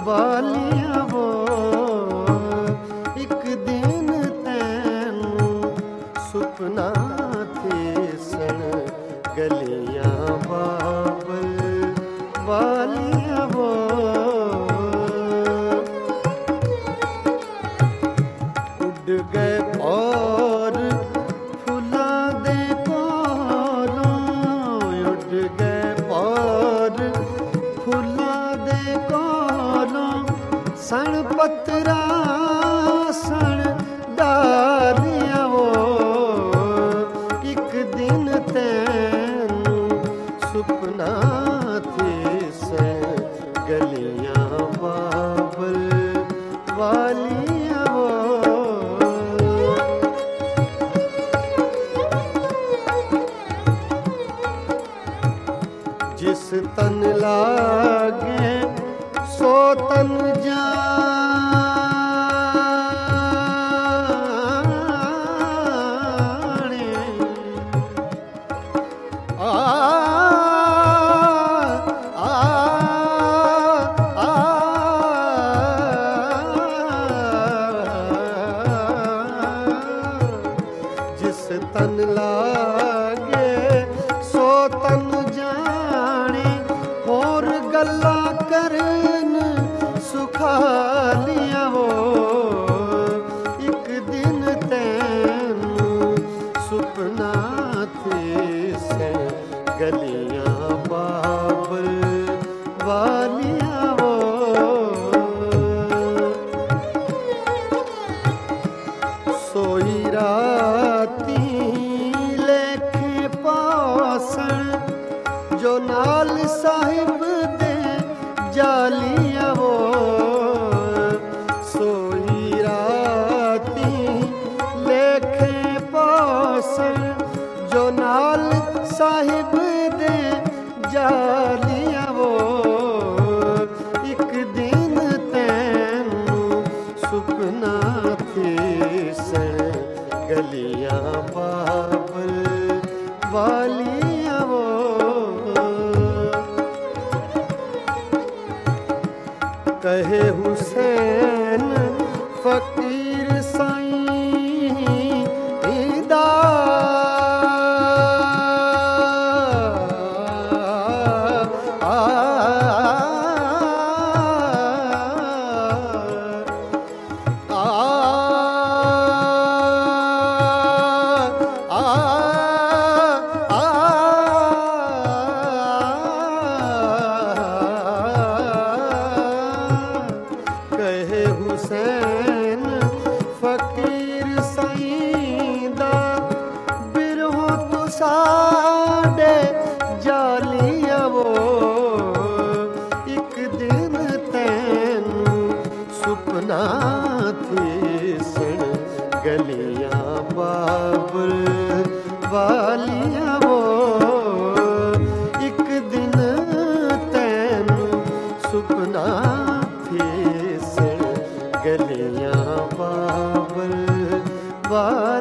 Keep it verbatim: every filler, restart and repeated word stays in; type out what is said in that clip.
वालिया वो एक दिन तैनू सुपना थे सन गलियां बाबल वालिया वो उड़ गए और फुला दे कोलों उड़ गए और फुला दे कोलों सण पत्रा सण डालिया वो एक दिन तैनू सुपना थे से गलियां बाबल वालिया वो जिस तन लागे सो तन जाने आ आ आ जिस तन लागे सो तन जाने और गल्ला करन सुखालिया वो एक दिन तैनू सुपना थे से गलियां बाबल वालिया वो सोई राती लेखे पासन जो नाल साहिब दे जालिया वो सोई राती लेखे पासन जो नाल साहिब दे जालिया वो एक दिन तैनू सुपना थे से गलियां बाबल वालिया वो कहे हुसैन फकीर साईं दा आ कहे हुसैन फकीर साईं दा बिरहो तो साडे जालिया वो एक दिन तैनू सुपना थे सन गलियां बाबल वालिया वो एक दिन तैनू सुपना थे सन गलियां बाबल वालिया